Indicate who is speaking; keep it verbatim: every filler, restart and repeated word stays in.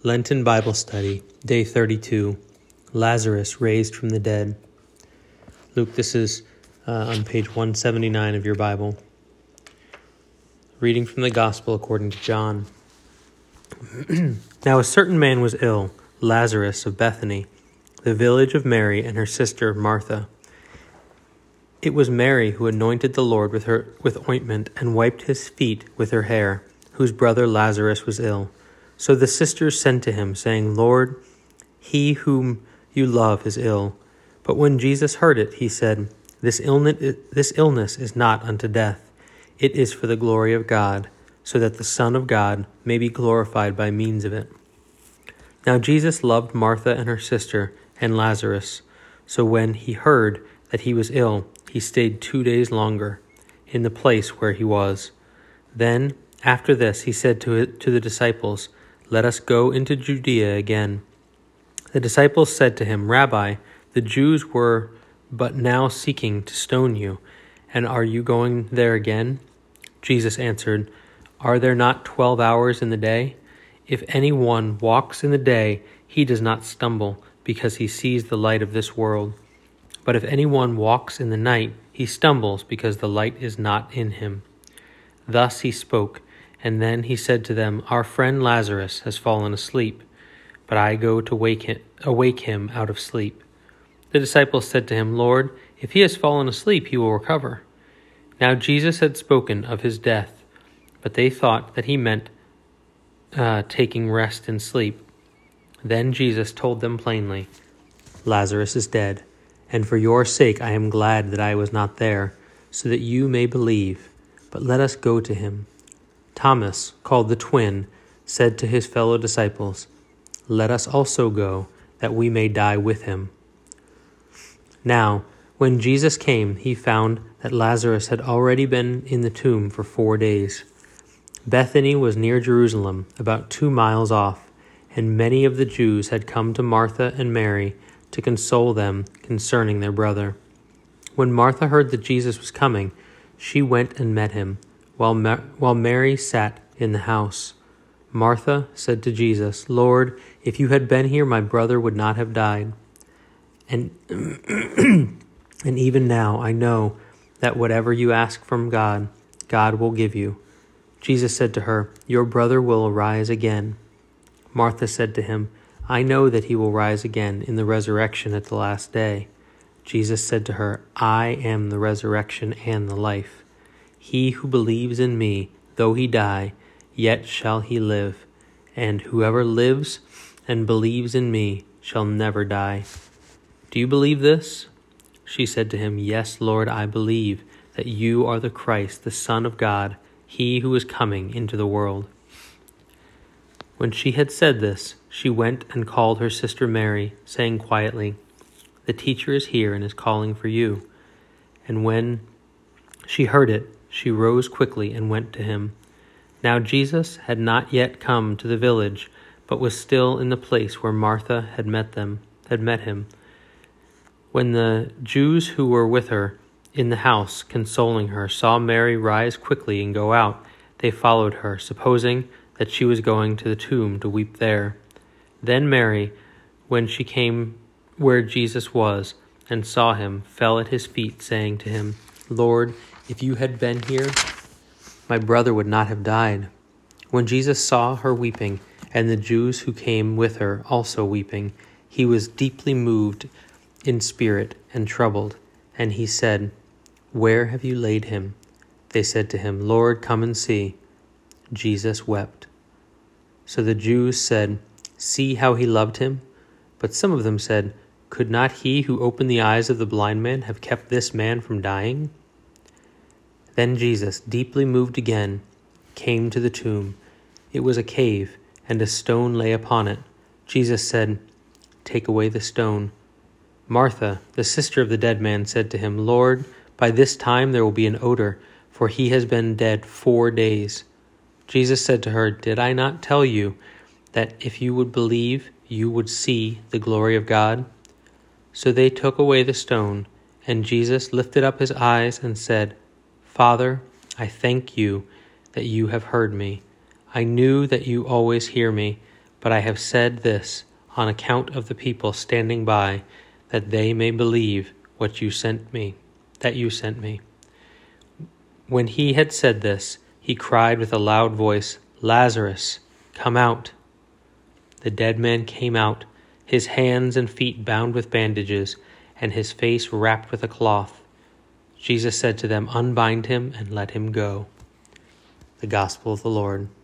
Speaker 1: Lenten Bible Study, Day thirty-two, Lazarus Raised from the Dead. Luke, this is uh, on page one seventy-nine of your Bible. Reading from the Gospel according to John. Now a certain man was ill, Lazarus of Bethany, the village of Mary and her sister Martha. It was Mary who anointed the Lord with her with ointment and wiped his feet with her hair, whose brother Lazarus was ill. So the sisters sent to him, saying, Lord, he whom you love is ill. But when Jesus heard it, he said, This illness, this illness is not unto death. It is for the glory of God, so that the Son of God may be glorified by means of it. Now Jesus loved Martha and her sister and Lazarus. So when he heard that he was ill, he stayed two days longer in the place where he was. Then, after this, he said to it, to the disciples, Let us go into Judea again. The disciples said to him, Rabbi, the Jews were but now seeking to stone you, and are you going there again? Jesus answered, Are there not twelve hours in the day? If anyone walks in the day, he does not stumble, because he sees the light of this world. But if anyone walks in the night, he stumbles, because the light is not in him. Thus he spoke, and then he said to them, Our friend Lazarus has fallen asleep, but I go to wake him, awake him out of sleep. The disciples said to him, Lord, if he has fallen asleep, he will recover. Now Jesus had spoken of his death, but they thought that he meant uh, taking rest in sleep. Then Jesus told them plainly, Lazarus is dead, and for your sake I am glad that I was not there, so that you may believe. But let us go to him. Thomas, called the twin, said to his fellow disciples, Let us also go, that we may die with him. Now, when Jesus came, he found that Lazarus had already been in the tomb for four days. Bethany was near Jerusalem, about two miles off, and many of the Jews had come to Martha and Mary to console them concerning their brother. When Martha heard that Jesus was coming, she went and met him, while Ma- while Mary sat in the house. Martha said to Jesus, Lord, if you had been here, my brother would not have died. And, and even now I know that whatever you ask from God, God will give you. Jesus said to her, Your brother will arise again. Martha said to him, I know that he will rise again in the resurrection at the last day. Jesus said to her, I am the resurrection and the life. He who believes in me, though he die, yet shall he live. And whoever lives and believes in me shall never die. Do you believe this? She said to him, Yes, Lord, I believe that you are the Christ, the Son of God, he who is coming into the world. When she had said this, she went and called her sister Mary, saying quietly, The teacher is here and is calling for you. And when she heard it, she rose quickly and went to him. Now Jesus had not yet come to the village, but was still in the place where Martha had met them, had met him. When the Jews who were with her in the house, consoling her, saw Mary rise quickly and go out, they followed her, supposing that she was going to the tomb to weep there. Then Mary, when she came where Jesus was and saw him, fell at his feet, saying to him, Lord, if you had been here, my brother would not have died. When Jesus saw her weeping, and the Jews who came with her also weeping, he was deeply moved in spirit and troubled, and he said, Where have you laid him? They said to him, Lord, come and see. Jesus wept. So the Jews said, See how he loved him? But some of them said, Could not he who opened the eyes of the blind man have kept this man from dying? Then Jesus, deeply moved again, came to the tomb. It was a cave, and a stone lay upon it. Jesus said, Take away the stone. Martha, the sister of the dead man, said to him, Lord, by this time there will be an odor, for he has been dead four days. Jesus said to her, Did I not tell you that if you would believe, you would see the glory of God? So they took away the stone, and Jesus lifted up his eyes and said, Father, I thank you that you have heard me. I knew that you always hear me, but I have said this on account of the people standing by, that they may believe what you sent me, that you sent me. When he had said this, he cried with a loud voice, Lazarus, come out. The dead man came out, his hands and feet bound with bandages, and his face wrapped with a cloth. Jesus said to them, Unbind him and let him go. The Gospel of the Lord.